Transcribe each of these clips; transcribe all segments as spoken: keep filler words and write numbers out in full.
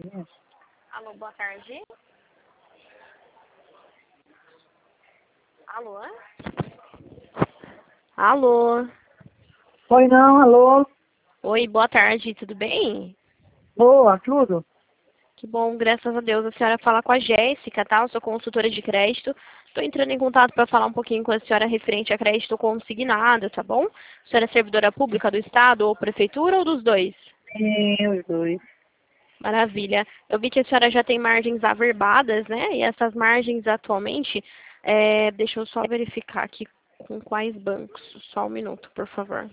Alô, boa tarde. Alô? Alô? Oi, não, alô? Oi, boa tarde, tudo bem? Boa, tudo? Que bom, graças a Deus. A senhora fala com a Jéssica, tá? Eu sou consultora de crédito. Estou entrando em contato para falar um pouquinho com a senhora referente a crédito consignado, tá bom? A senhora é servidora pública do Estado ou prefeitura ou dos dois? Sim, os dois. Maravilha. Eu vi que a senhora já tem margens averbadas, né? E essas margens atualmente, é, deixa eu só verificar aqui com quais bancos. Só um minuto, por favor.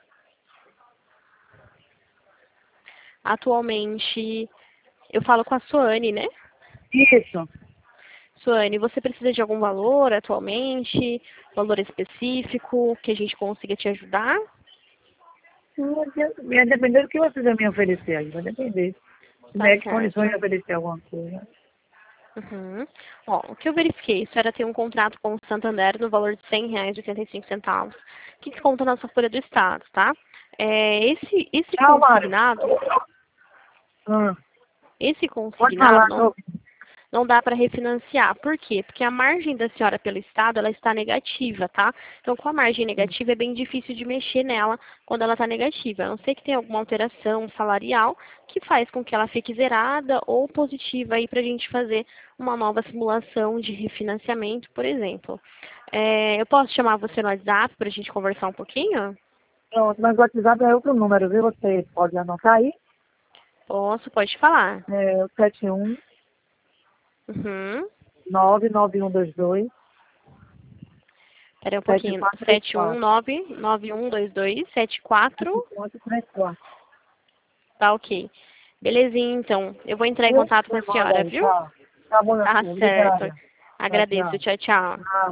Atualmente, eu falo com a Suane, né? Isso. Suane, você precisa de algum valor atualmente? Valor específico que a gente consiga te ajudar? Vai depender do que você vai me oferecer aí, vai depender. Se Tá der que condições de certo. oferecer alguma coisa. Uhum. Ó, o que eu verifiquei, a senhora tem um contrato com o Santander no valor de cem reais e oitenta e cinco centavos, que desconta na sua folha do Estado, tá? É, esse, esse Tchau, Mário. consignado, Hum, esse pode consignado falar, não, tô... não dá para refinanciar. Por quê? Porque a margem da senhora pelo Estado, ela está negativa, tá? Então, com a margem negativa, é bem difícil de mexer nela quando ela está negativa. A não ser que tenha alguma alteração salarial que faz com que ela fique zerada ou positiva aí para a gente fazer uma nova simulação de refinanciamento, por exemplo. É, eu posso chamar você no WhatsApp para a gente conversar um pouquinho? Pronto, mas o WhatsApp é outro número, viu? Você pode anotar aí. Posso, pode falar. É o sete um Uhum. nove nove um dois dois Espera um sete pouquinho. quatro três sete um quatro. nove nove um dois dois sete quatro. sete quatro três quatro. Tá ok. Belezinha, então. Eu vou entrar em Eu contato com a você manda senhora, aí, viu? tá? Tá bom, Tá assim, certo. obrigada. Tchau, Agradeço. tchau. Tchau, tchau. Ah,